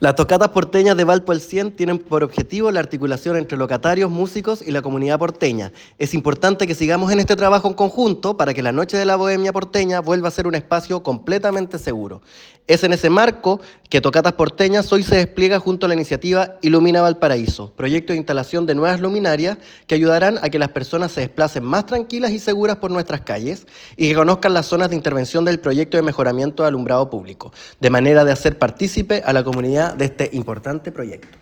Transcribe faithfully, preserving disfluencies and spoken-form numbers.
Las tocatas porteñas de Valpo al cien tienen por objetivo la articulación entre locatarios, músicos y la comunidad porteña. Es importante que sigamos en este trabajo en conjunto para que la Noche de la Bohemia porteña vuelva a ser un espacio completamente seguro. Es en ese marco que Tocatas Porteñas hoy se despliega junto a la iniciativa Ilumina Valparaíso, proyecto de instalación de nuevas luminarias que ayudarán a que las personas se desplacen más tranquilas y seguras por nuestras calles y que conozcan las zonas de intervención del proyecto de mejoramiento de alumbrado público, de manera de hacer partícipe a la comunidad de este importante proyecto.